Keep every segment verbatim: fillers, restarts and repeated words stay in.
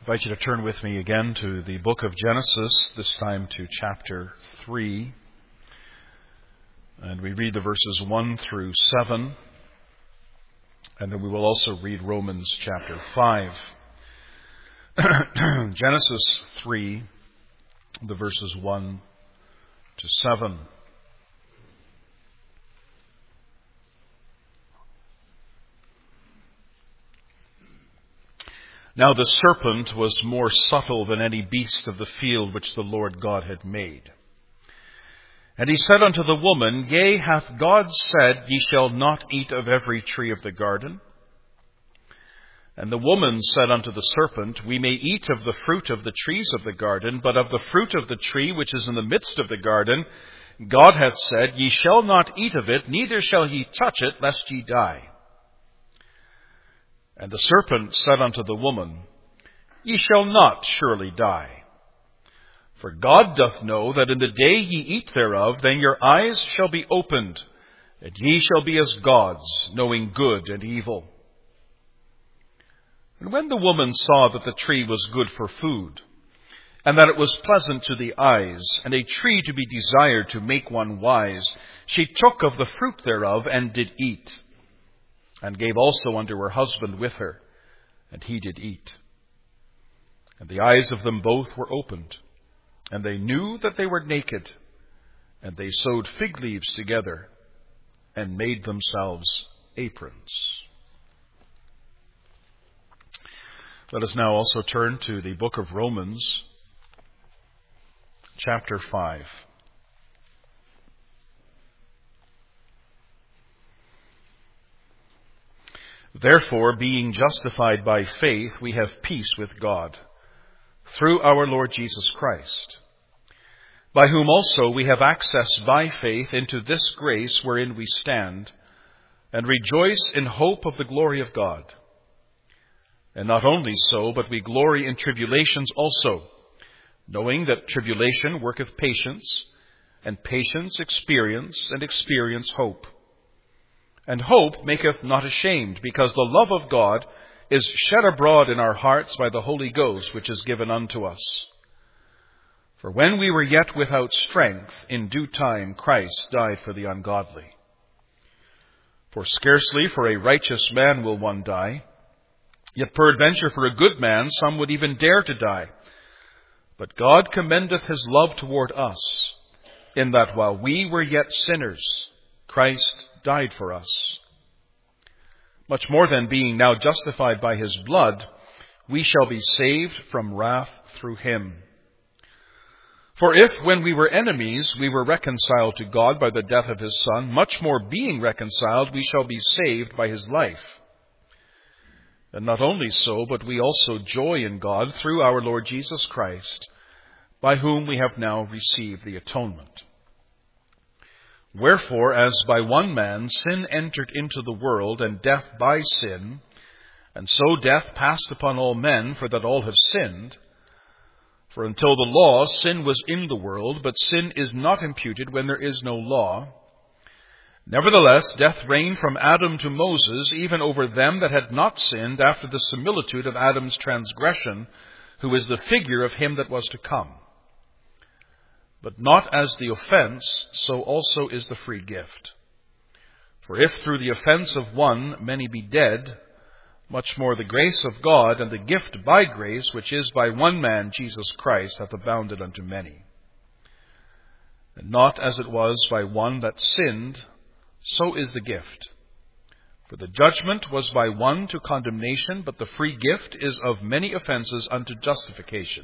I invite you to turn with me again to the book of Genesis, this time to chapter three. And we read the verses one through seven. And then we will also read Romans chapter five. Genesis three, the verses one to seven. Now the serpent was more subtle than any beast of the field which the Lord God had made. And he said unto the woman, Yea, hath God said, Ye shall not eat of every tree of the garden? And the woman said unto the serpent, We may eat of the fruit of the trees of the garden, but of the fruit of the tree which is in the midst of the garden, God hath said, Ye shall not eat of it, neither shall ye touch it, lest ye die. And the serpent said unto the woman, Ye shall not surely die. For God doth know that in the day ye eat thereof, then your eyes shall be opened, and ye shall be as gods, knowing good and evil. And when the woman saw that the tree was good for food, and that it was pleasant to the eyes, and a tree to be desired to make one wise, she took of the fruit thereof, and did eat, and gave also unto her husband with her, and he did eat. And the eyes of them both were opened, and they knew that they were naked, and they sewed fig leaves together, and made themselves aprons. Let us now also turn to the book of Romans, chapter five. Therefore, being justified by faith, we have peace with God, through our Lord Jesus Christ, by whom also we have access by faith into this grace wherein we stand, and rejoice in hope of the glory of God. And not only so, but we glory in tribulations also, knowing that tribulation worketh patience, and patience experience, and experience hope. And hope maketh not ashamed, because the love of God is shed abroad in our hearts by the Holy Ghost, which is given unto us. For when we were yet without strength, in due time Christ died for the ungodly. For scarcely for a righteous man will one die, yet peradventure for a good man some would even dare to die. But God commendeth his love toward us, in that while we were yet sinners, Christ died for us. Much more than being now justified by his blood, we shall be saved from wrath through him. For if, when we were enemies, we were reconciled to God by the death of his Son, much more being reconciled, we shall be saved by his life. And not only so, but we also joy in God through our Lord Jesus Christ, by whom we have now received the atonement. Wherefore, as by one man sin entered into the world, and death by sin, and so death passed upon all men, for that all have sinned. For until the law, sin was in the world, but sin is not imputed when there is no law. Nevertheless, death reigned from Adam to Moses, even over them that had not sinned, after the similitude of Adam's transgression, who is the figure of him that was to come. But not as the offense, so also is the free gift. For if through the offense of one many be dead, much more the grace of God and the gift by grace, which is by one man, Jesus Christ, hath abounded unto many. And not as it was by one that sinned, so is the gift. For the judgment was by one to condemnation, but the free gift is of many offenses unto justification.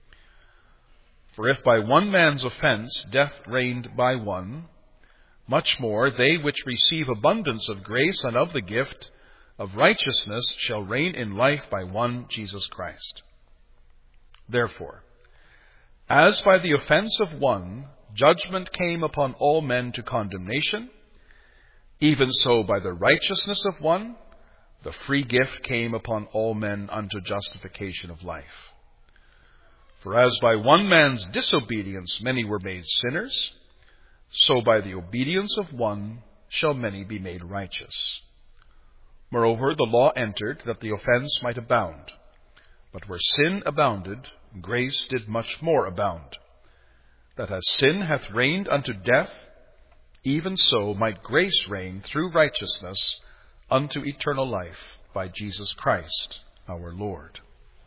For if by one man's offense death reigned by one, much more they which receive abundance of grace and of the gift of righteousness shall reign in life by one Jesus Christ. Therefore, as by the offense of one judgment came upon all men to condemnation, even so by the righteousness of one the free gift came upon all men unto justification of life. For as by one man's disobedience many were made sinners, so by the obedience of one shall many be made righteous. Moreover, the law entered that the offense might abound. But where sin abounded, grace did much more abound, that as sin hath reigned unto death, even so might grace reign through righteousness unto eternal life by Jesus Christ our Lord.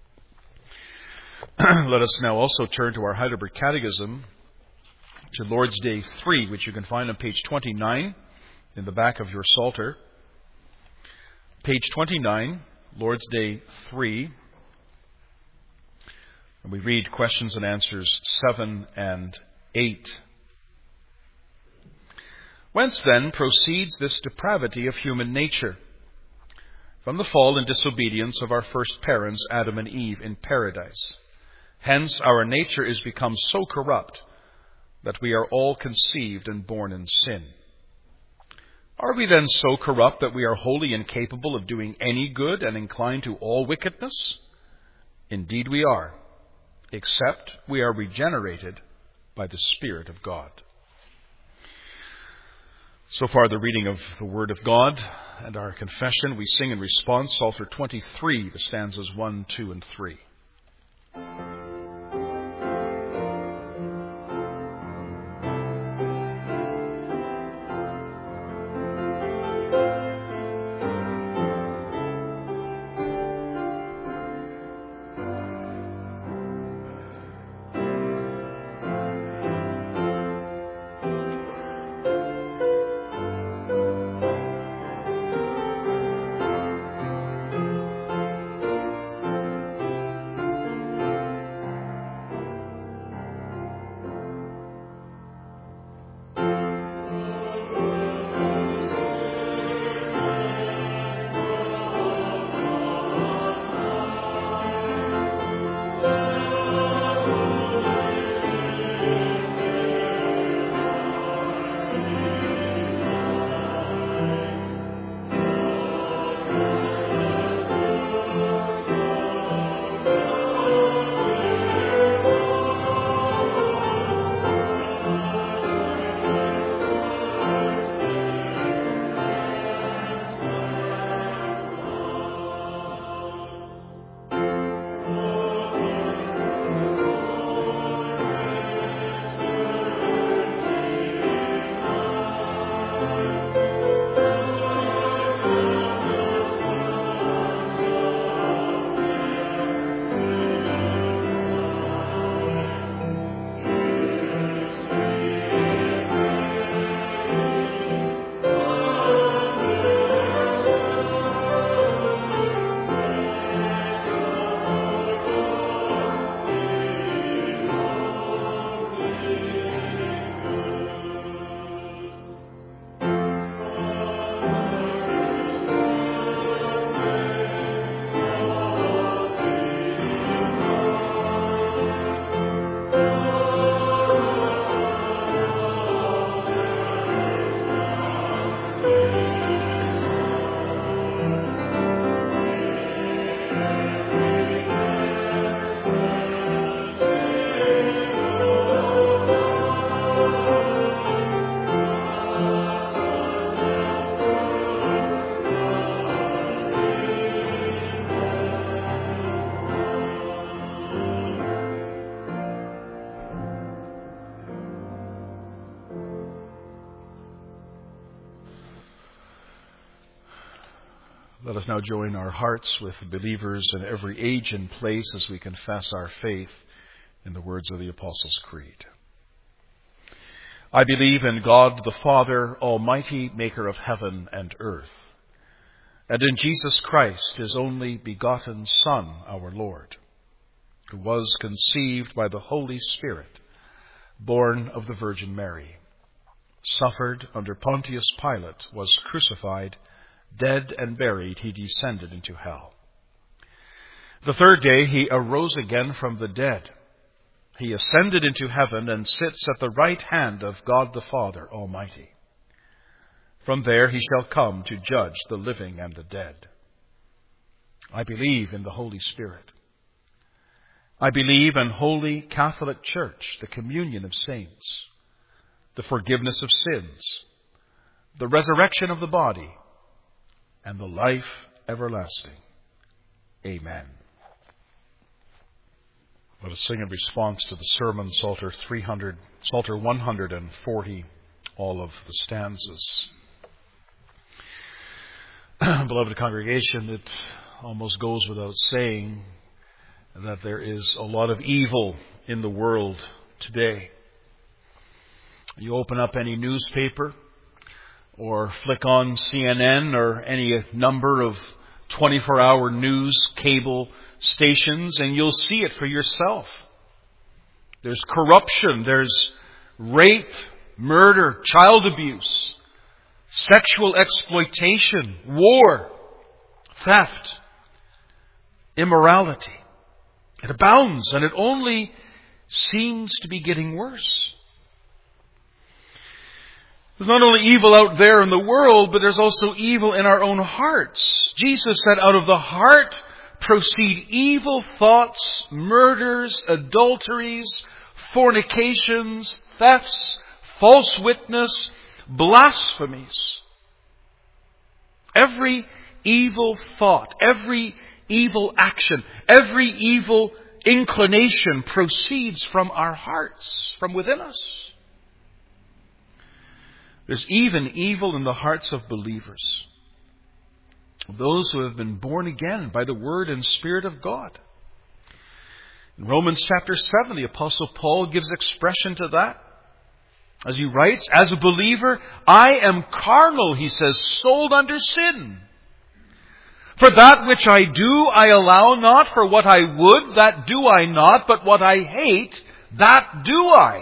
Let us now also turn to our Heidelberg Catechism, to Lord's Day three, which you can find on page twenty-nine in the back of your Psalter. Page twenty-nine, Lord's Day three. And we read questions and answers seven and eight. Whence then proceeds this depravity of human nature? From the fall and disobedience of our first parents, Adam and Eve, in paradise. Hence our nature is become so corrupt that we are all conceived and born in sin. Are we then so corrupt that we are wholly incapable of doing any good and inclined to all wickedness? Indeed we are, except we are regenerated by the Spirit of God. So far the reading of the Word of God and our confession. We sing in response Psalter twenty-three, the stanzas one, two, and three. Let us now join our hearts with believers in every age and place as we confess our faith in the words of the Apostles' Creed. I believe in God the Father, Almighty, maker of heaven and earth, and in Jesus Christ, his only begotten Son, our Lord, who was conceived by the Holy Spirit, born of the Virgin Mary, suffered under Pontius Pilate, was crucified, dead and buried, he descended into hell. The third day he arose again from the dead. He ascended into heaven and sits at the right hand of God the Father Almighty. From there he shall come to judge the living and the dead. I believe in the Holy Spirit. I believe in Holy Catholic Church, the communion of saints, the forgiveness of sins, the resurrection of the body, and the life everlasting. Amen. Let us sing in response to the sermon, Psalter three hundred, Psalter one hundred forty, all of the stanzas. Beloved congregation, it almost goes without saying that there is a lot of evil in the world today. You open up any newspaper or flick on C N N or any number of twenty-four hour news cable stations, and you'll see it for yourself. There's corruption, there's rape, murder, child abuse, sexual exploitation, war, theft, immorality. It abounds, and it only seems to be getting worse. There's not only evil out there in the world, but there's also evil in our own hearts. Jesus said, out of the heart proceed evil thoughts, murders, adulteries, fornications, thefts, false witness, blasphemies. Every evil thought, every evil action, every evil inclination proceeds from our hearts, from within us. There's even evil in the hearts of believers, those who have been born again by the Word and Spirit of God. In Romans chapter seven, the Apostle Paul gives expression to that. As he writes, as a believer, I am carnal, he says, sold under sin. For that which I do, I allow not. For what I would, that do I not. But what I hate, that do I.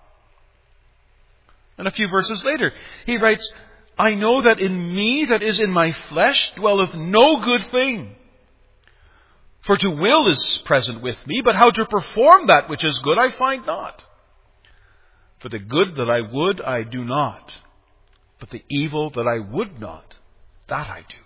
And a few verses later, he writes, I know that in me, that is in my flesh, dwelleth no good thing. For to will is present with me, but how to perform that which is good I find not. For the good that I would, I do not. But the evil that I would not, that I do.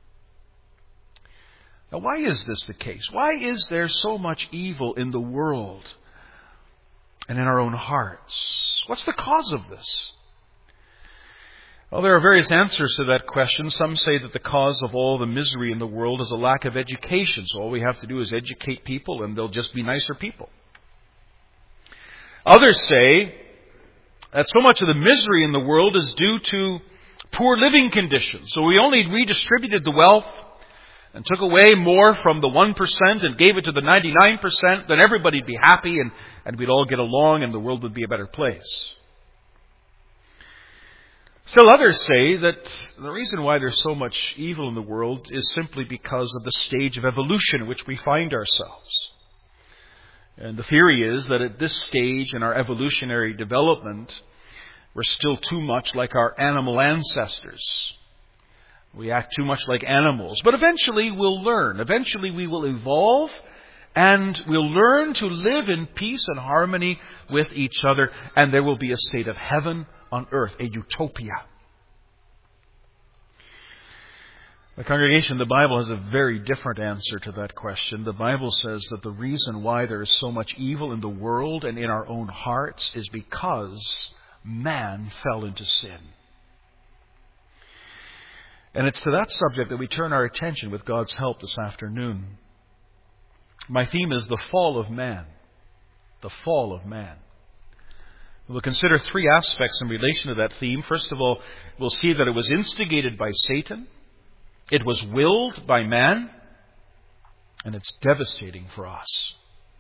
Now, why is this the case? Why is there so much evil in the world and in our own hearts? What's the cause of this? Well, there are various answers to that question. Some say that the cause of all the misery in the world is a lack of education. So all we have to do is educate people and they'll just be nicer people. Others say that so much of the misery in the world is due to poor living conditions. So we only redistributed the wealth and took away more from the one percent and gave it to the ninety-nine percent, then everybody'd be happy and, and we'd all get along and the world would be a better place. Still others say that the reason why there's so much evil in the world is simply because of the stage of evolution in which we find ourselves. And the theory is that at this stage in our evolutionary development, we're still too much like our animal ancestors. We act too much like animals. But eventually we'll learn. Eventually we will evolve and we'll learn to live in peace and harmony with each other. And there will be a state of heaven on earth, a utopia. The congregation, the Bible has a very different answer to that question. The Bible says that the reason why there is so much evil in the world and in our own hearts is because man fell into sin. And it's to that subject that we turn our attention with God's help this afternoon. My theme is the fall of man. The fall of man. We'll consider three aspects in relation to that theme. First of all, we'll see that it was instigated by Satan. It was willed by man. And it's devastating for us.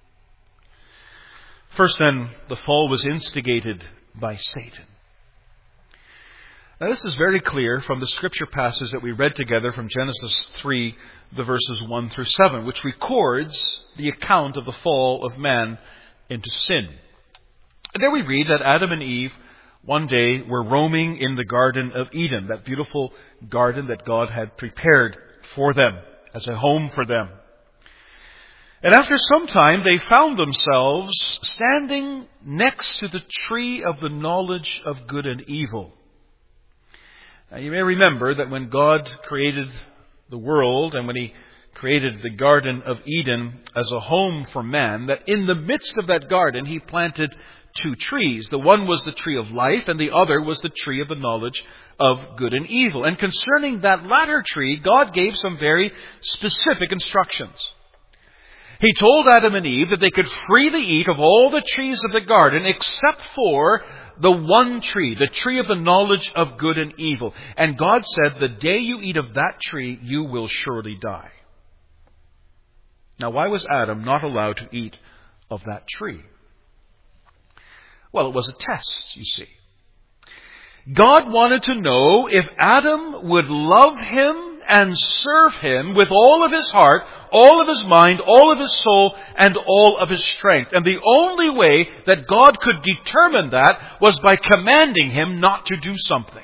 First then, the fall was instigated by Satan. Now this is very clear from the scripture passage that we read together from Genesis three, the verses one through seven, which records the account of the fall of man into sin. And there we read that Adam and Eve one day were roaming in the Garden of Eden, that beautiful garden that God had prepared for them as a home for them. And after some time, they found themselves standing next to the tree of the knowledge of good and evil. Now, you may remember that when God created the world and when He created the Garden of Eden as a home for man, that in the midst of that garden He planted two trees. The one was the tree of life and the other was the tree of the knowledge of good and evil. And concerning that latter tree, God gave some very specific instructions. He told Adam and Eve that they could freely eat of all the trees of the garden except for the one tree, the tree of the knowledge of good and evil. And God said, the day you eat of that tree, you will surely die. Now, why was Adam not allowed to eat of that tree? Well, it was a test, you see. God wanted to know if Adam would love him and serve him with all of his heart, all of his mind, all of his soul, and all of his strength. And the only way that God could determine that was by commanding him not to do something.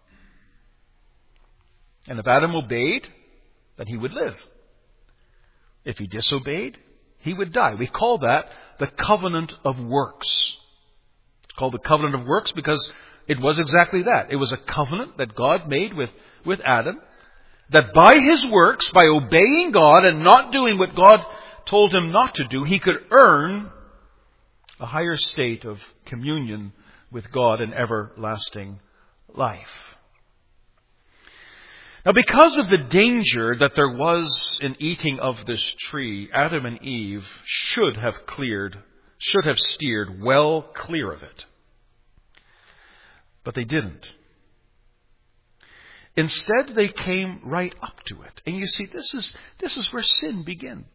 And if Adam obeyed, then he would live. If he disobeyed, he would die. We call that the covenant of works. It's called the covenant of works because it was exactly that. It was a covenant that God made with, with Adam, that by his works, by obeying God and not doing what God told him not to do, he could earn a higher state of communion with God and everlasting life. Now, because of the danger that there was in eating of this tree, Adam and Eve should have cleared, should have steered well clear of it. But they didn't. Instead, they came right up to it. And you see, this is, this is where sin begins.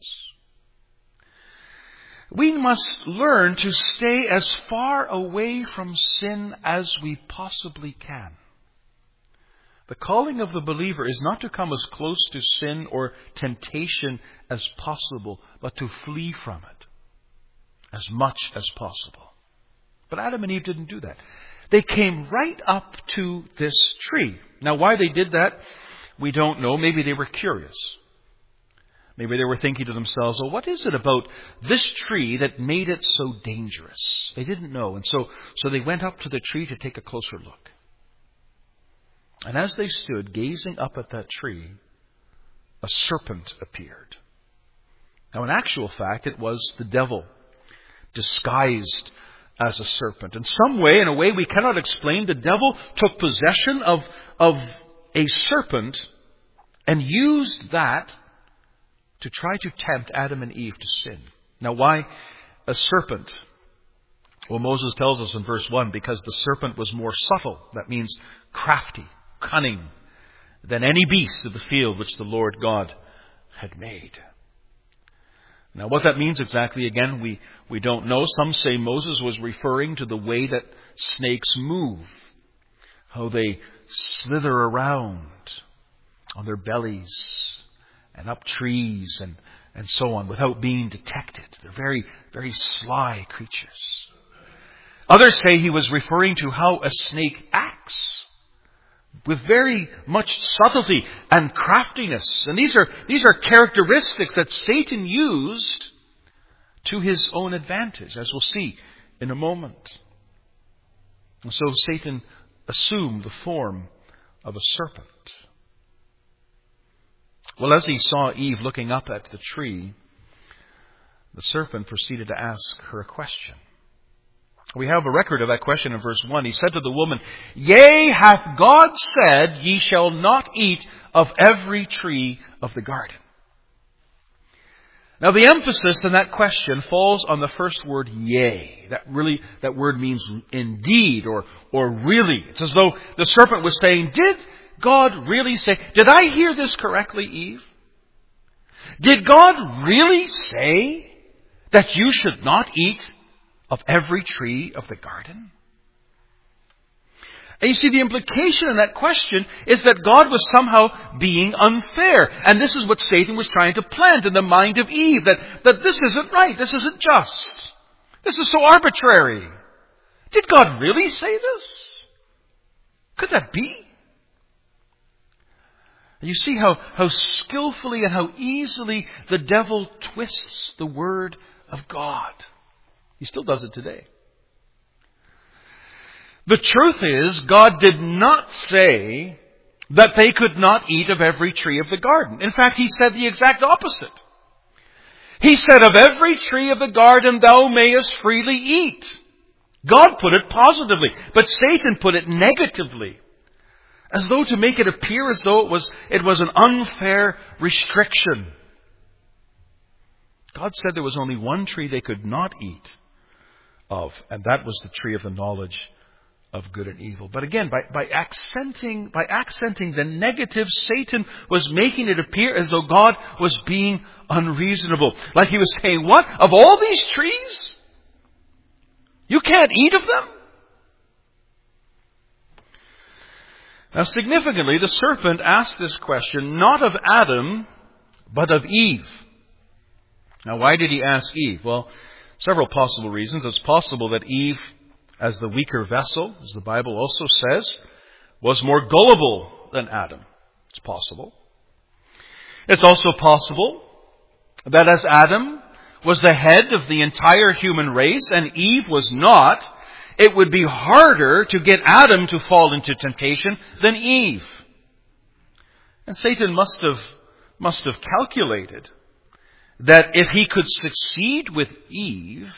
We must learn to stay as far away from sin as we possibly can. The calling of the believer is not to come as close to sin or temptation as possible, but to flee from it as much as possible. But Adam and Eve didn't do that. They came right up to this tree. Now, why they did that, we don't know. Maybe they were curious. Maybe they were thinking to themselves, well, what is it about this tree that made it so dangerous? They didn't know. And so, so they went up to the tree to take a closer look. And as they stood gazing up at that tree, a serpent appeared. Now, in actual fact, it was the devil, disguised as a serpent. In some way, in a way we cannot explain, the devil took possession of, of a serpent and used that to try to tempt Adam and Eve to sin. Now, why a serpent? Well, Moses tells us in verse one, because the serpent was more subtle. That means crafty, cunning, than any beast of the field which the Lord God had made. Now, what that means exactly, again, we, we don't know. Some say Moses was referring to the way that snakes move, how they slither around on their bellies and up trees and, and so on without being detected. They're very, very sly creatures. Others say he was referring to how a snake acts, with very much subtlety and craftiness. And these are, these are characteristics that Satan used to his own advantage, as we'll see in a moment. And so Satan assumed the form of a serpent. Well, as he saw Eve looking up at the tree, the serpent proceeded to ask her a question. We have a record of that question in verse one. He said to the woman, "Yea, hath God said, ye shall not eat of every tree of the garden?" Now, the emphasis in that question falls on the first word, yea. That really, that word means indeed or, or really. It's as though the serpent was saying, did God really say, did I hear this correctly, Eve? Did God really say that you should not eat of every tree of the garden? And you see, the implication in that question is that God was somehow being unfair. And this is what Satan was trying to plant in the mind of Eve, that, that this isn't right, this isn't just. This is so arbitrary. Did God really say this? Could that be? And you see how, how skillfully and how easily the devil twists the word of God. He still does it today. The truth is, God did not say that they could not eat of every tree of the garden. In fact, He said the exact opposite. He said, of every tree of the garden thou mayest freely eat. God put it positively, but Satan put it negatively, as though to make it appear as though it was, it was an unfair restriction. God said there was only one tree they could not eat of, and that was the tree of the knowledge of good and evil. But again, by, by accenting by accenting the negative, Satan was making it appear as though God was being unreasonable. Like he was saying, what? Of all these trees? You can't eat of them? Now, significantly, the serpent asked this question not of Adam, but of Eve. Now, why did he ask Eve? Well, several possible reasons. It's possible that Eve, as the weaker vessel, as the Bible also says, was more gullible than Adam. It's possible. It's also possible that as Adam was the head of the entire human race and Eve was not, it would be harder to get Adam to fall into temptation than Eve. And Satan must have, must have calculated that if he could succeed with Eve,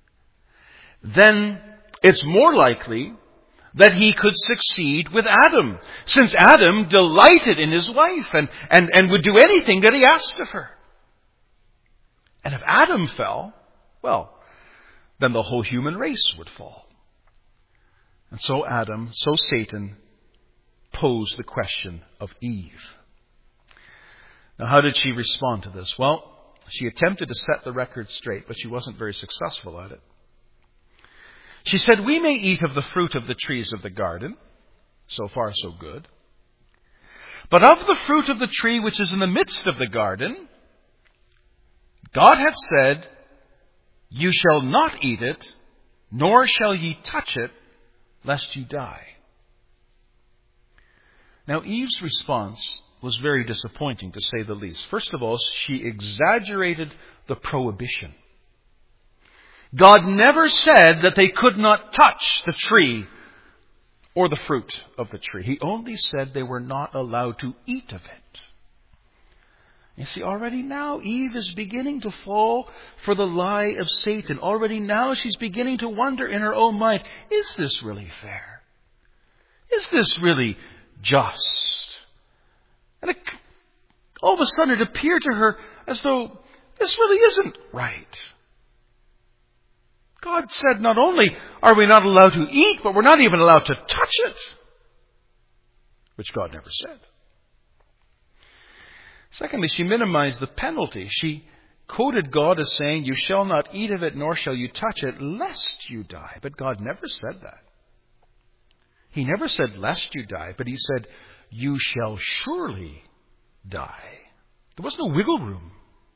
then it's more likely that he could succeed with Adam, since Adam delighted in his wife and, and, and would do anything that he asked of her. And if Adam fell, well, then the whole human race would fall. And so Adam, so Satan, posed the question of Eve. Now, how did she respond to this? Well, she attempted to set the record straight, but she wasn't very successful at it. She said, we may eat of the fruit of the trees of the garden. So far, so good. But of the fruit of the tree which is in the midst of the garden, God hath said, you shall not eat it, nor shall ye touch it, lest you die. Now, Eve's response was very disappointing, to say the least. First of all, she exaggerated the prohibition. God never said that they could not touch the tree or the fruit of the tree. He only said they were not allowed to eat of it. You see, already now Eve is beginning to fall for the lie of Satan. Already now she's beginning to wonder in her own mind, is this really fair? Is this really just? And it, all of a sudden it appeared to her as though this really isn't right. God said not only are we not allowed to eat, but we're not even allowed to touch it, which God never said. Secondly, she minimized the penalty. She quoted God as saying, you shall not eat of it, nor shall you touch it, lest you die. But God never said that. He never said, lest you die, but he said, you shall surely die. There was no wiggle room.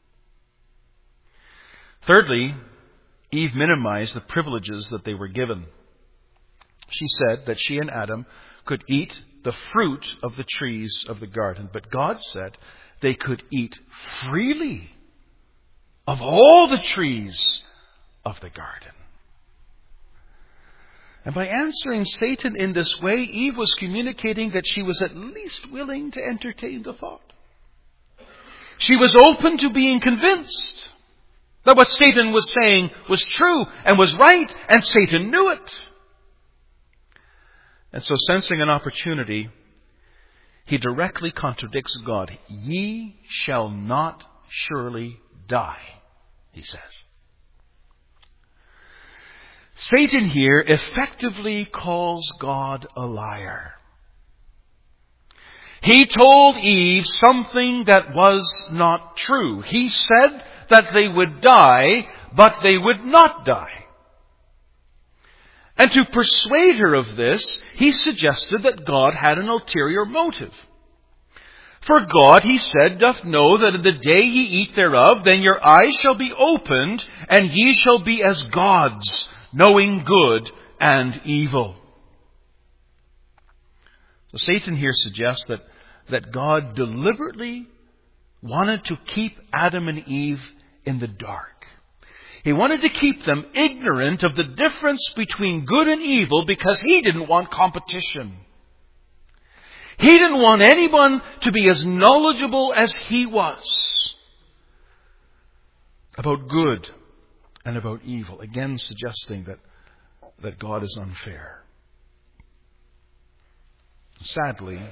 Thirdly, Eve minimized the privileges that they were given. She said that she and Adam could eat the fruit of the trees of the garden, but God said they could eat freely of all the trees of the garden. And by answering Satan in this way, Eve was communicating that she was at least willing to entertain the thought. She was open to being convinced that what Satan was saying was true and was right, and Satan knew it. And so, sensing an opportunity, he directly contradicts God. Ye shall not surely die, he says. Satan here effectively calls God a liar. He told Eve something that was not true. He said that they would die, but they would not die. And to persuade her of this, he suggested that God had an ulterior motive. For God, he said, doth know that in the day ye eat thereof, then your eyes shall be opened, and ye shall be as gods, knowing good and evil. So Satan here suggests that, that God deliberately wanted to keep Adam and Eve in the dark. He wanted to keep them ignorant of the difference between good and evil because he didn't want competition. He didn't want anyone to be as knowledgeable as he was about good and about evil. Again, suggesting that, that God is unfair. Sadly,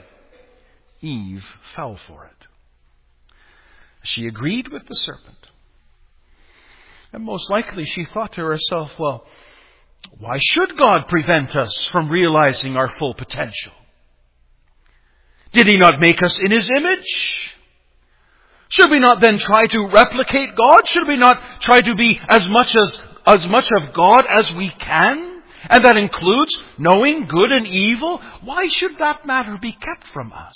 Eve fell for it. She agreed with the serpent. And most likely she thought to herself, well, why should God prevent us from realizing our full potential? Did He not make us in His image? Should we not then try to replicate God? Should we not try to be as much as, as much of God as we can? And that includes knowing good and evil? Why should that matter be kept from us?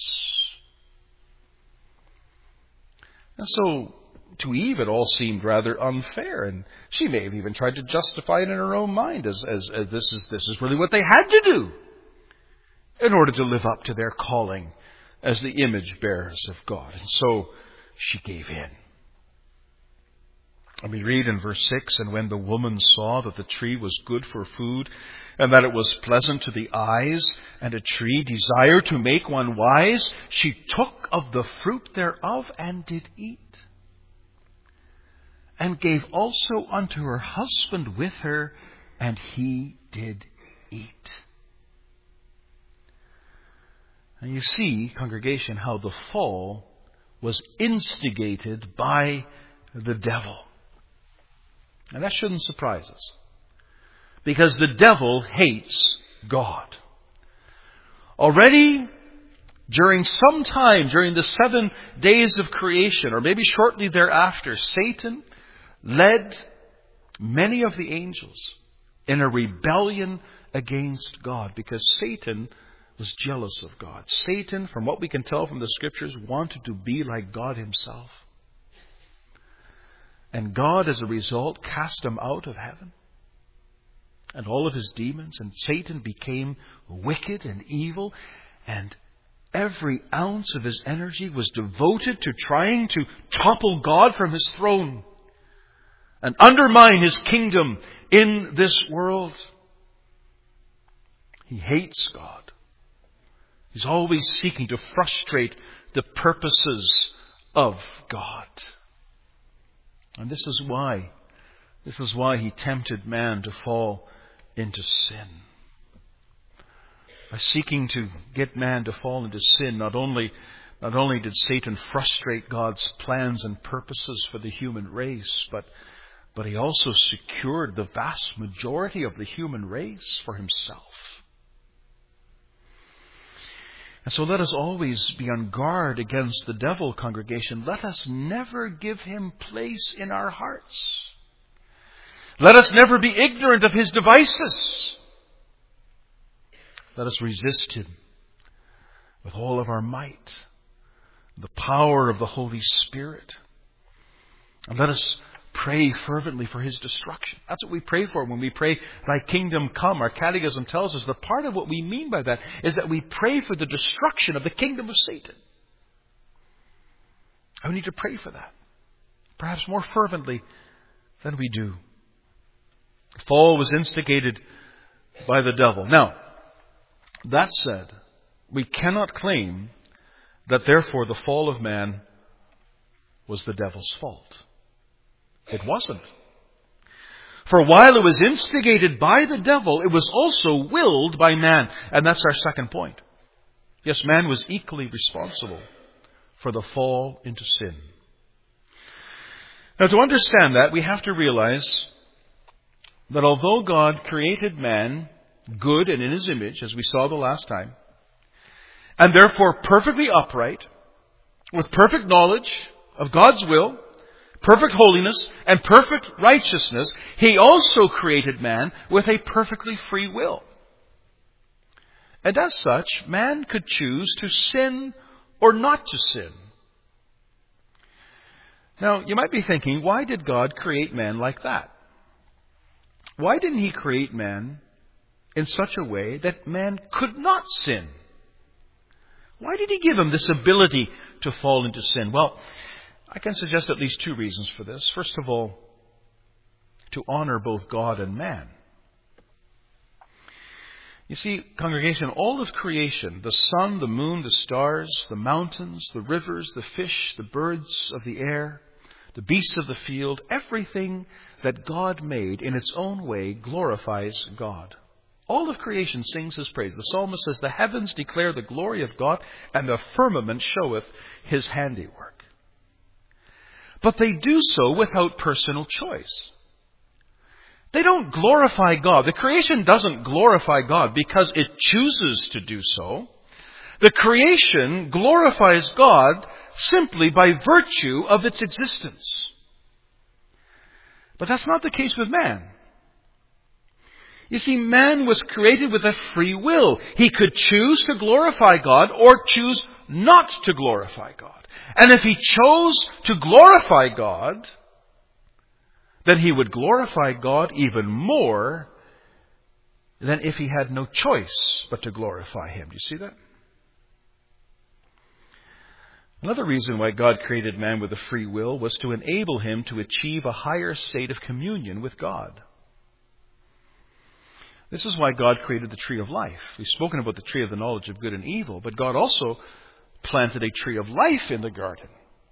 And so, to Eve, it all seemed rather unfair, and she may have even tried to justify it in her own mind as, as, as this is this is really what they had to do in order to live up to their calling as the image bearers of God. And so she gave in. And we read in verse six, and when the woman saw that the tree was good for food, and that it was pleasant to the eyes, and a tree desired to make one wise, she took of the fruit thereof and did eat, and gave also unto her husband with her, and he did eat. And you see, congregation, how the fall was instigated by the devil. And that shouldn't surprise us, because the devil hates God. Already during some time, during the seven days of creation, or maybe shortly thereafter, Satan led many of the angels in a rebellion against God, because Satan was jealous of God. Satan, from what we can tell from the Scriptures, wanted to be like God Himself. And God, as a result, cast him out of heaven and all of his demons. And Satan became wicked and evil. And every ounce of his energy was devoted to trying to topple God from His throne and undermine His kingdom in this world. He hates God. He's always seeking to frustrate the purposes of God. And this is why, this is why he tempted man to fall into sin. By seeking to get man to fall into sin, not only, not only did Satan frustrate God's plans and purposes for the human race, but, but he also secured the vast majority of the human race for himself. And so let us always be on guard against the devil, congregation. Let us never give him place in our hearts. Let us never be ignorant of his devices. Let us resist him with all of our might, the power of the Holy Spirit. And let us pray fervently for his destruction. That's what we pray for when we pray, Thy kingdom come. Our catechism tells us that part of what we mean by that is that we pray for the destruction of the kingdom of Satan. And we need to pray for that, perhaps more fervently than we do. The fall was instigated by the devil. Now, that said, we cannot claim that therefore the fall of man was the devil's fault. It wasn't. For while it was instigated by the devil, it was also willed by man. And that's our second point. Yes, man was equally responsible for the fall into sin. Now, to understand that, we have to realize that although God created man good and in his image, as we saw the last time, and therefore perfectly upright, with perfect knowledge of God's will, perfect holiness, and perfect righteousness, He also created man with a perfectly free will. And as such, man could choose to sin or not to sin. Now, you might be thinking, why did God create man like that? Why didn't He create man in such a way that man could not sin? Why did He give him this ability to fall into sin? Well, I can suggest at least two reasons for this. First of all, to honor both God and man. You see, congregation, all of creation, the sun, the moon, the stars, the mountains, the rivers, the fish, the birds of the air, the beasts of the field, everything that God made in its own way glorifies God. All of creation sings His praise. The psalmist says, the heavens declare the glory of God, and the firmament showeth His handiwork. But they do so without personal choice. They don't glorify God. The creation doesn't glorify God because it chooses to do so. The creation glorifies God simply by virtue of its existence. But that's not the case with man. You see, man was created with a free will. He could choose to glorify God or choose not to glorify God. And if he chose to glorify God, then he would glorify God even more than if he had no choice but to glorify him. Do you see that? Another reason why God created man with a free will was to enable him to achieve a higher state of communion with God. This is why God created the tree of life. We've spoken about the tree of the knowledge of good and evil, but God also planted a tree of life in the garden.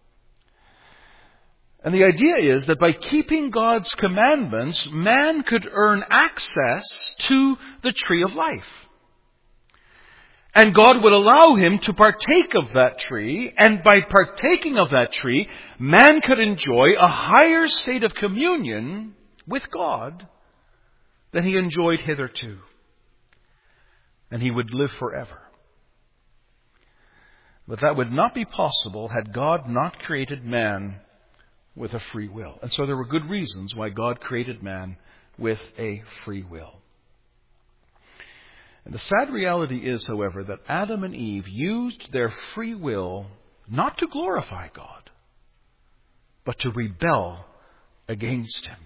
And the idea is that by keeping God's commandments, man could earn access to the tree of life. And God would allow him to partake of that tree, and by partaking of that tree, man could enjoy a higher state of communion with God than he enjoyed hitherto. And he would live forever. But that would not be possible had God not created man with a free will. And so there were good reasons why God created man with a free will. And the sad reality is, however, that Adam and Eve used their free will not to glorify God, but to rebel against him.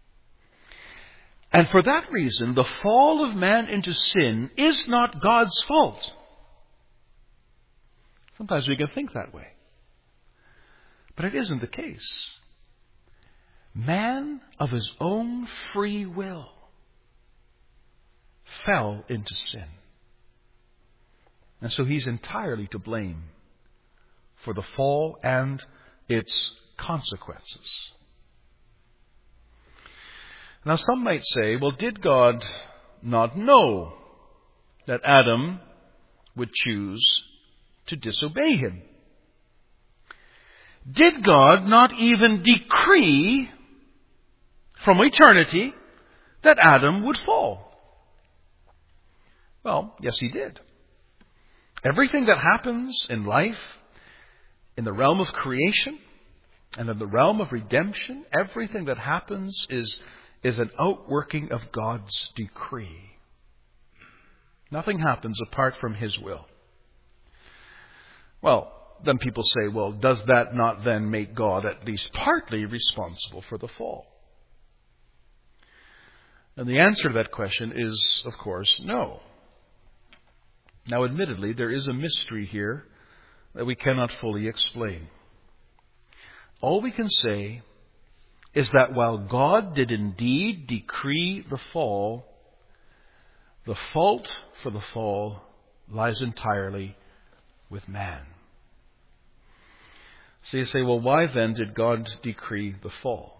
And for that reason, the fall of man into sin is not God's fault. Sometimes we can think that way. But it isn't the case. Man, of his own free will, fell into sin. And so he's entirely to blame for the fall and its consequences. Now some might say, well, did God not know that Adam would choose to disobey him? Did God not even decree from eternity that Adam would fall? Well, yes, he did. Everything that happens in life, in the realm of creation and in the realm of redemption, everything that happens is, is an outworking of God's decree. Nothing happens apart from his will. Well, then people say, well, does that not then make God at least partly responsible for the fall? And the answer to that question is, of course, no. Now, admittedly, there is a mystery here that we cannot fully explain. All we can say is that while God did indeed decree the fall, the fault for the fall lies entirely with man. So you say, well, why then did God decree the fall?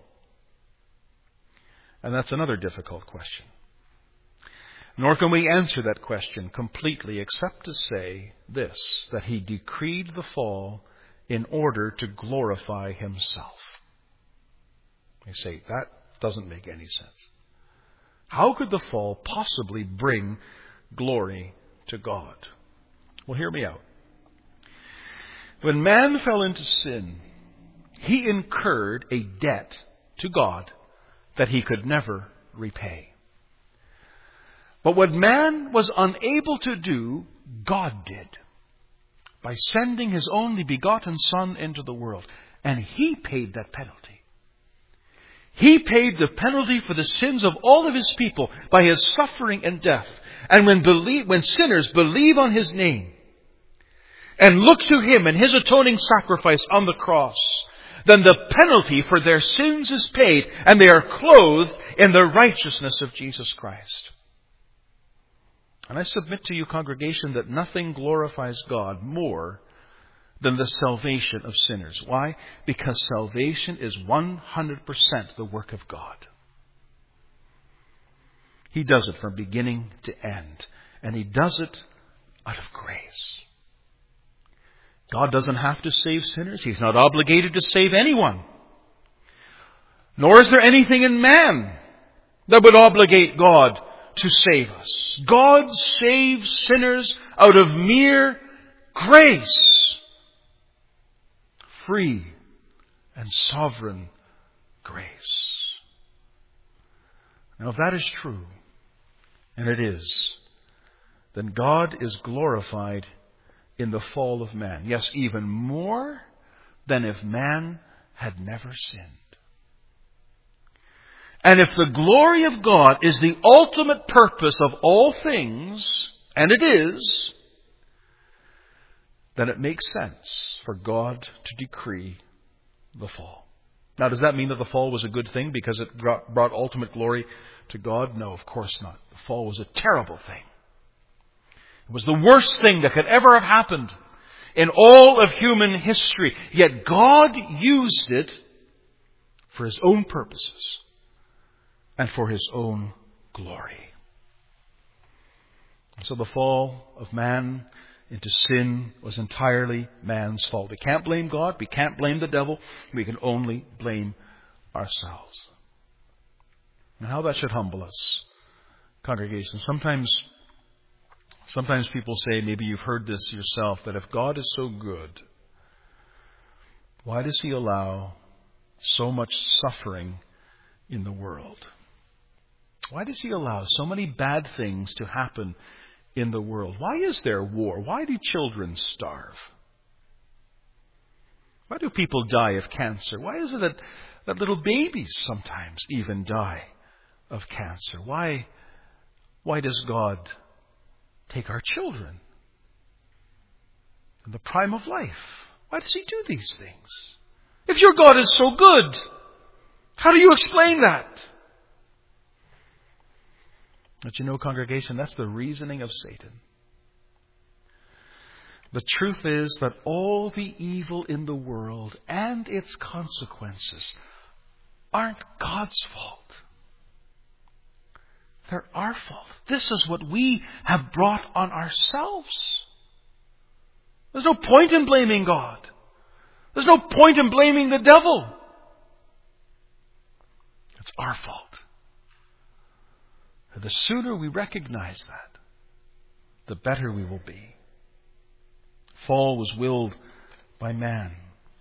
And that's another difficult question. Nor can we answer that question completely except to say this, that he decreed the fall in order to glorify himself. You say, that doesn't make any sense. How could the fall possibly bring glory to God? Well, hear me out. When man fell into sin, he incurred a debt to God that he could never repay. But what man was unable to do, God did, by sending his only begotten Son into the world. And he paid that penalty. He paid the penalty for the sins of all of his people by his suffering and death. And when, believe, when sinners believe on his name and look to him and his atoning sacrifice on the cross, then the penalty for their sins is paid and they are clothed in the righteousness of Jesus Christ. And I submit to you, congregation, that nothing glorifies God more than the salvation of sinners. Why? Because salvation is one hundred percent the work of God. He does it from beginning to end. And he does it out of grace. God doesn't have to save sinners. He's not obligated to save anyone. Nor is there anything in man that would obligate God to save us. God saves sinners out of mere grace. Free and sovereign grace. Now, if that is true, and it is, then God is glorified in the fall of man. Yes, even more than if man had never sinned. And if the glory of God is the ultimate purpose of all things, and it is, then it makes sense for God to decree the fall. Now, does that mean that the fall was a good thing because it brought ultimate glory to God? No, of course not. The fall was a terrible thing. It was the worst thing that could ever have happened in all of human history. Yet God used it for His own purposes and for His own glory. And so the fall of man into sin was entirely man's fault. We can't blame God. We can't blame the devil. We can only blame ourselves. And how that should humble us, congregation. Sometimes, sometimes people say, maybe you've heard this yourself, that if God is so good, why does He allow so much suffering in the world? Why does He allow so many bad things to happen in the world? Why is there war? Why do children starve? Why do people die of cancer? Why is it that, that little babies sometimes even die of cancer? Why, why does God take our children in the prime of life? Why does He do these things? If your God is so good, how do you explain that? But you know, congregation, that's the reasoning of Satan. The truth is that all the evil in the world and its consequences aren't God's fault. They're our fault. This is what we have brought on ourselves. There's no point in blaming God. There's no point in blaming the devil. It's our fault. And the sooner we recognize that, the better we will be. Fall was willed by man.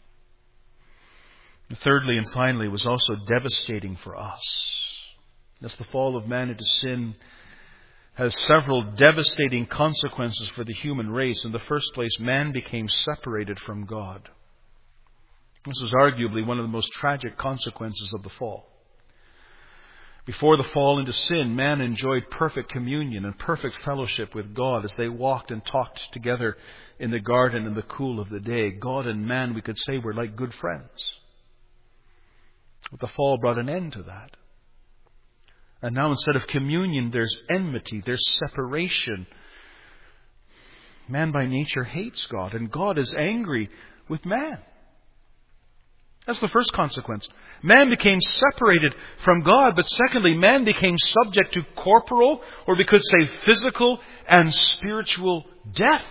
And thirdly and finally, it was also devastating for us. Thus, the fall of man into sin has several devastating consequences for the human race. In the first place, man became separated from God. This is arguably one of the most tragic consequences of the fall. Before the fall into sin, man enjoyed perfect communion and perfect fellowship with God as they walked and talked together in the garden in the cool of the day. God and man, we could say, were like good friends. But the fall brought an end to that. And now instead of communion, there's enmity, there's separation. Man by nature hates God, and God is angry with man. That's the first consequence. Man became separated from God, but secondly, man became subject to corporal, or we could say physical and spiritual death.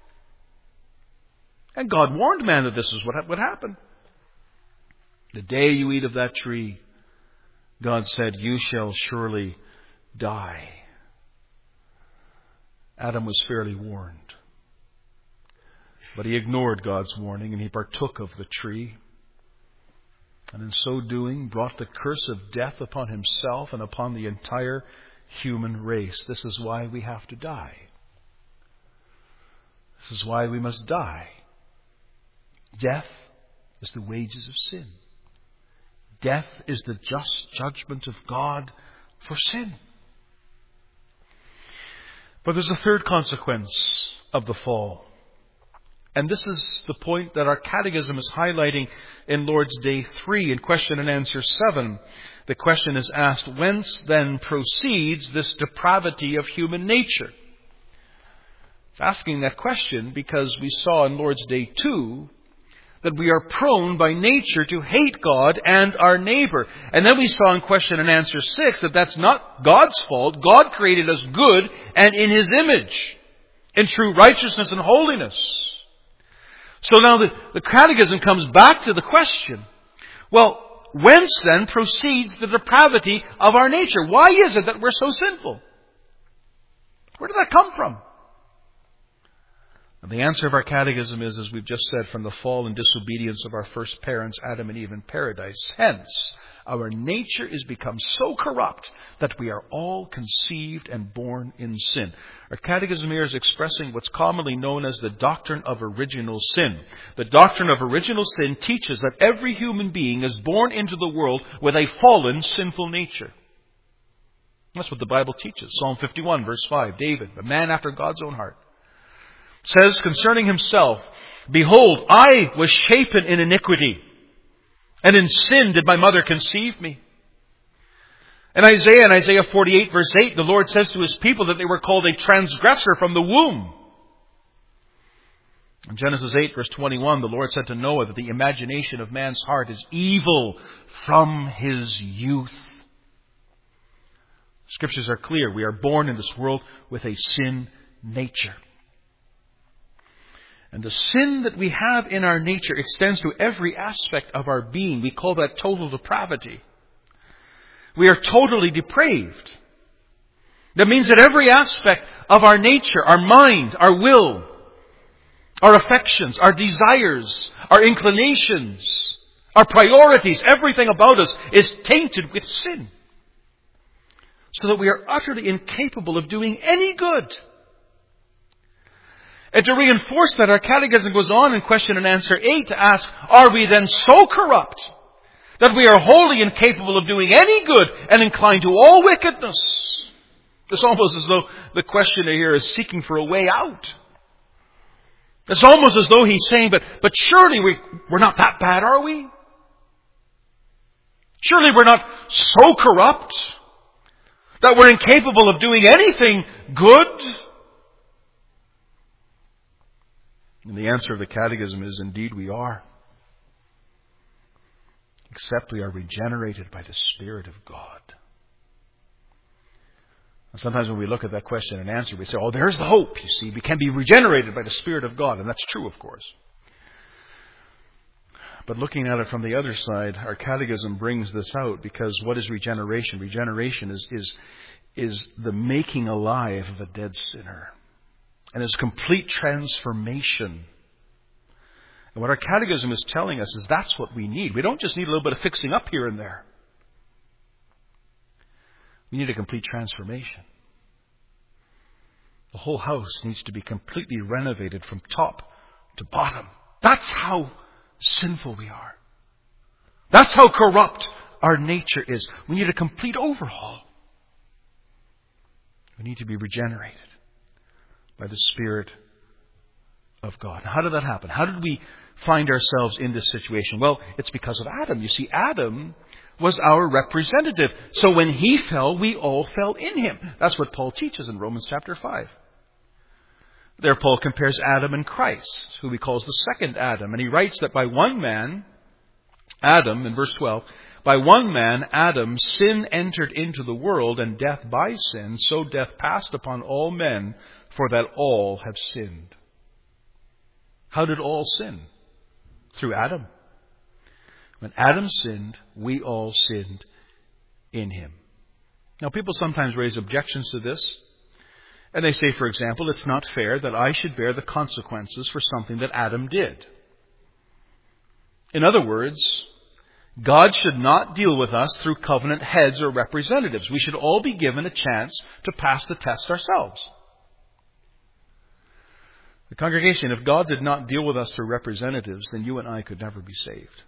And God warned man that this is what would happen. The day you eat of that tree, God said, you shall surely die. Adam was fairly warned. But he ignored God's warning and he partook of the tree. And in so doing, brought the curse of death upon himself and upon the entire human race. This is why we have to die. This is why we must die. Death is the wages of sin. Death is the just judgment of God for sin. But there's a third consequence of the fall. And this is the point that our catechism is highlighting in Lord's Day three in question and answer seven. The question is asked, whence then proceeds this depravity of human nature? It's asking that question because we saw in Lord's Day two that we are prone by nature to hate God and our neighbor. And then we saw in question and answer six that that's not God's fault. God created us good and in His image, in true righteousness and holiness. So now the, the catechism comes back to the question, well, whence then proceeds the depravity of our nature? Why is it that we're so sinful? Where did that come from? And the answer of our catechism is, as we've just said, from the fall and disobedience of our first parents, Adam and Eve in paradise. Hence, our nature is become so corrupt that we are all conceived and born in sin. Our catechism here is expressing what's commonly known as the doctrine of original sin. The doctrine of original sin teaches that every human being is born into the world with a fallen, sinful nature. That's what the Bible teaches. Psalm fifty-one, verse five, David, a man after God's own heart, says concerning himself, "Behold, I was shapen in iniquity, and in sin did my mother conceive me." In Isaiah, in Isaiah forty-eight, verse eight, the Lord says to His people that they were called a transgressor from the womb. In Genesis eight, verse twenty-one, the Lord said to Noah that the imagination of man's heart is evil from his youth. Scriptures are clear. We are born in this world with a sin nature. And the sin that we have in our nature extends to every aspect of our being. We call that total depravity. We are totally depraved. That means that every aspect of our nature, our mind, our will, our affections, our desires, our inclinations, our priorities, everything about us is tainted with sin. So that we are utterly incapable of doing any good. And to reinforce that, our catechism goes on in question and answer eight to ask, are we then so corrupt that we are wholly incapable of doing any good and inclined to all wickedness? It's almost as though the questioner here is seeking for a way out. It's almost as though he's saying, but, but surely we, we're not that bad, are we? Surely we're not so corrupt that we're incapable of doing anything good? And the answer of the catechism is, indeed we are. Except we are regenerated by the Spirit of God. And sometimes when we look at that question and answer, we say, oh, there's the hope, you see. We can be regenerated by the Spirit of God. And that's true, of course. But looking at it from the other side, our catechism brings this out, because what is regeneration? Regeneration is, is, is the making alive of a dead sinner. And it's complete transformation. And what our catechism is telling us is that's what we need. We don't just need a little bit of fixing up here and there. We need a complete transformation. The whole house needs to be completely renovated from top to bottom. That's how sinful we are. That's how corrupt our nature is. We need a complete overhaul. We need to be regenerated by the Spirit of God. How did that happen? How did we find ourselves in this situation? Well, it's because of Adam. You see, Adam was our representative. So when he fell, we all fell in him. That's what Paul teaches in Romans chapter five. There Paul compares Adam and Christ, who he calls the second Adam. And he writes that by one man, Adam, in verse twelve, by one man, Adam, sin entered into the world, and death by sin, so death passed upon all men, for that all have sinned. How did all sin? Through Adam. When Adam sinned, we all sinned in him. Now, people sometimes raise objections to this. And they say, for example, it's not fair that I should bear the consequences for something that Adam did. In other words, God should not deal with us through covenant heads or representatives. We should all be given a chance to pass the test ourselves. The congregation, if God did not deal with us through representatives, then you and I could never be saved.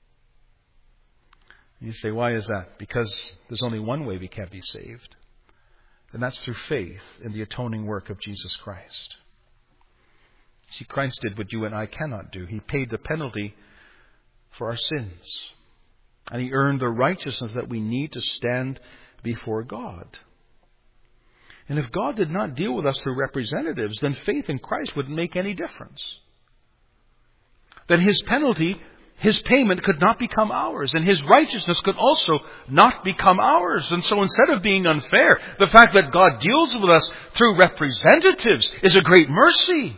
And you say, why is that? Because there's only one way we can be saved. And that's through faith in the atoning work of Jesus Christ. See, Christ did what you and I cannot do. He paid the penalty for our sins. And He earned the righteousness that we need to stand before God. And if God did not deal with us through representatives, then faith in Christ wouldn't make any difference. Then His penalty, His payment could not become ours. And His righteousness could also not become ours. And so instead of being unfair, the fact that God deals with us through representatives is a great mercy.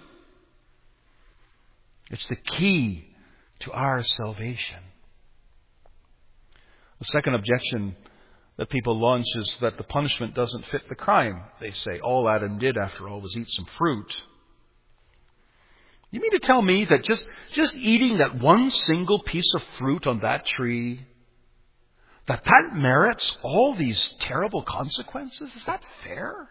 It's the key to our salvation. The second objection that people launch is that the punishment doesn't fit the crime. They say, all Adam did, after all, was eat some fruit. You mean to tell me that just, just eating that one single piece of fruit on that tree, that that merits all these terrible consequences? Is that fair?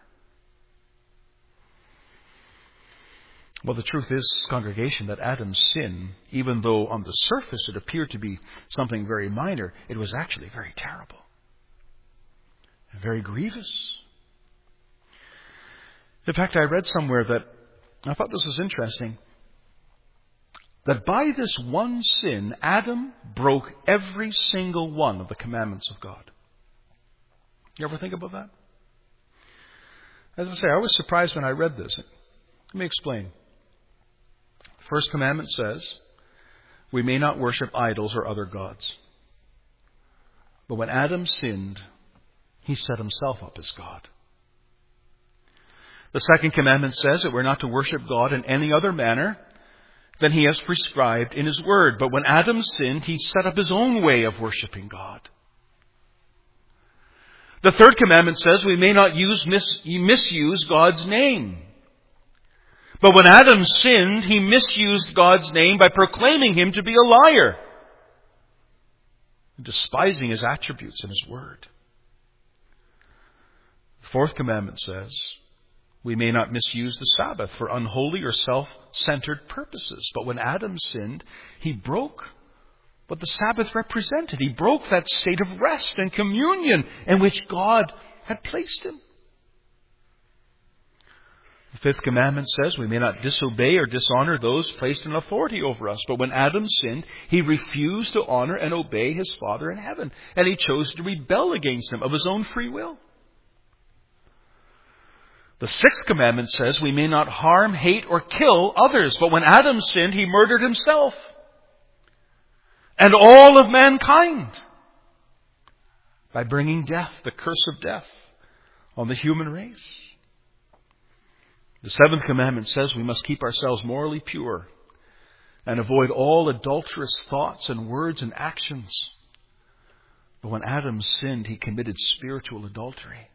Well, the truth is, congregation, that Adam's sin, even though on the surface it appeared to be something very minor, it was actually very terrible and very grievous. In fact, I read somewhere that, I thought this was interesting, that by this one sin, Adam broke every single one of the commandments of God. You ever think about that? As I say, I was surprised when I read this. Let me explain. First commandment says, we may not worship idols or other gods. But when Adam sinned, he set himself up as God. The second commandment says that we're not to worship God in any other manner than he has prescribed in his word. But when Adam sinned, he set up his own way of worshiping God. The third commandment says we may not use mis- misuse God's name. But when Adam sinned, he misused God's name by proclaiming him to be a liar, despising his attributes and his word. The fourth commandment says we may not misuse the Sabbath for unholy or self-centered purposes. But when Adam sinned, he broke what the Sabbath represented. He broke that state of rest and communion in which God had placed him. The fifth commandment says we may not disobey or dishonor those placed in authority over us. But when Adam sinned, he refused to honor and obey his Father in heaven. And he chose to rebel against him of his own free will. The sixth commandment says we may not harm, hate, or kill others. But when Adam sinned, he murdered himself and all of mankind by bringing death, the curse of death, on the human race. The seventh commandment says we must keep ourselves morally pure and avoid all adulterous thoughts and words and actions. But when Adam sinned, he committed spiritual adultery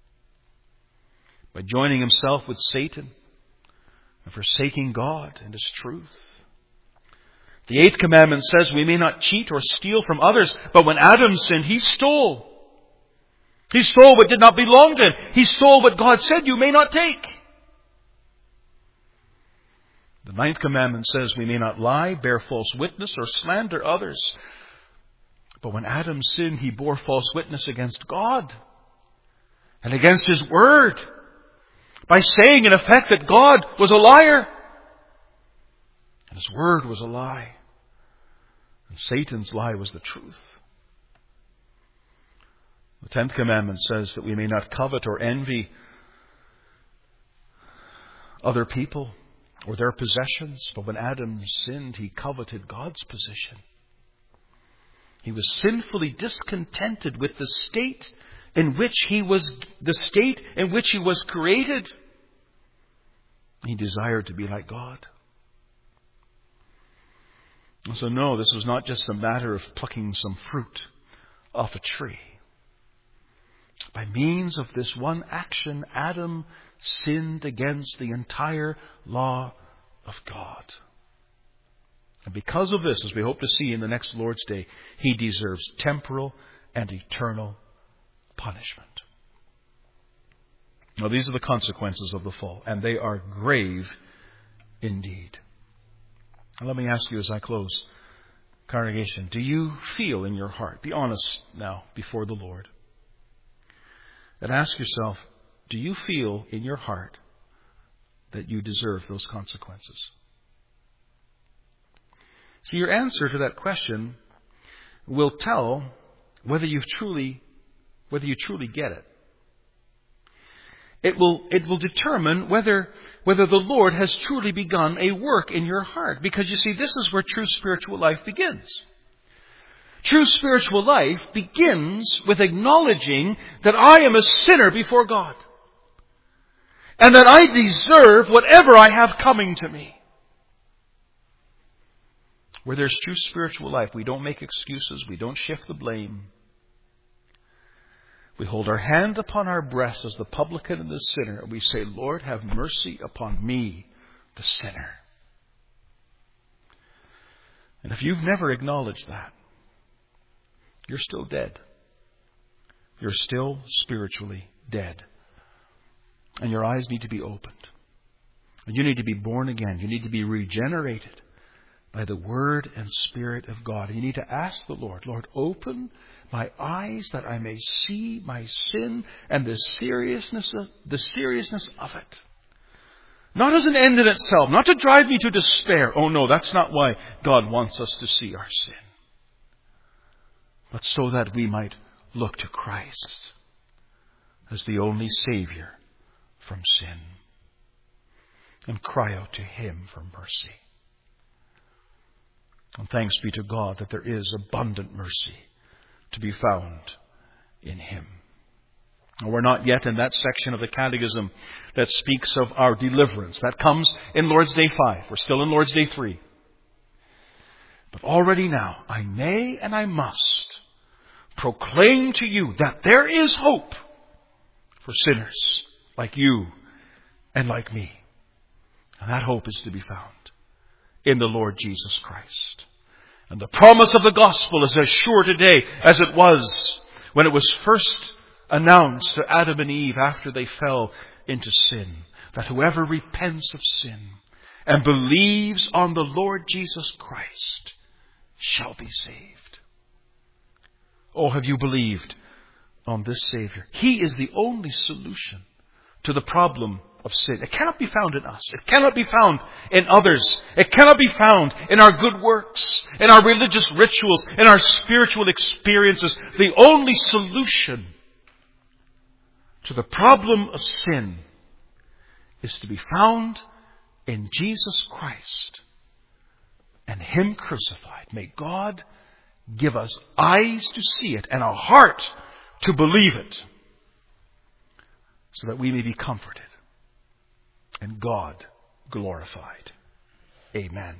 by joining himself with Satan and forsaking God and his truth. The eighth commandment says we may not cheat or steal from others. But when Adam sinned, he stole. He stole what did not belong to him. He stole what God said you may not take. The ninth commandment says we may not lie, bear false witness, or slander others. But when Adam sinned, he bore false witness against God and against his word by saying in effect that God was a liar and his word was a lie. And Satan's lie was the truth. The tenth commandment says that we may not covet or envy other people or their possessions. But when Adam sinned, he coveted God's position. He was sinfully discontented with the state in which he was, the state in which he was created. He desired to be like God. And so no, this was not just a matter of plucking some fruit off a tree. By means of this one action, Adam sinned against the entire law of God. And because of this, as we hope to see in the next Lord's Day, he deserves temporal and eternal punishment. Now, these are the consequences of the fall, and they are grave indeed. And let me ask you as I close, congregation, do you feel in your heart, be honest now before the Lord, and ask yourself, do you feel in your heart that you deserve those consequences? See, your answer to that question will tell whether you've truly, whether you truly get it. It will, it will determine whether, whether the Lord has truly begun a work in your heart. Because you see, this is where true spiritual life begins. True spiritual life begins with acknowledging that I am a sinner before God. And that I deserve whatever I have coming to me. Where there's true spiritual life, we don't make excuses. We don't shift the blame. We hold our hand upon our breast as the publican and the sinner, and we say, Lord, have mercy upon me, the sinner. And if you've never acknowledged that, you're still dead. You're still spiritually dead. And your eyes need to be opened. And you need to be born again. You need to be regenerated by the Word and Spirit of God. And you need to ask the Lord, Lord, open my eyes that I may see my sin and the seriousness of, the seriousness of it. Not as an end in itself, not to drive me to despair. Oh no, that's not why God wants us to see our sin. But so that we might look to Christ as the only Savior from sin and cry out to Him for mercy. And thanks be to God that there is abundant mercy to be found in Him. We're not yet in that section of the Catechism that speaks of our deliverance. That comes in Lord's Day five. We're still in Lord's Day three. But already now, I may and I must proclaim to you that there is hope for sinners like you and like me. And that hope is to be found in the Lord Jesus Christ. And the promise of the gospel is as sure today as it was when it was first announced to Adam and Eve after they fell into sin, that whoever repents of sin and believes on the Lord Jesus Christ shall be saved. Oh, have you believed on this Savior? He is the only solution to the problem of sin. It cannot be found in us. It cannot be found in others. It cannot be found in our good works, in our religious rituals, in our spiritual experiences. The only solution to the problem of sin is to be found in Jesus Christ and Him crucified. May God give us eyes to see it and a heart to believe it, so that we may be comforted and God glorified. Amen.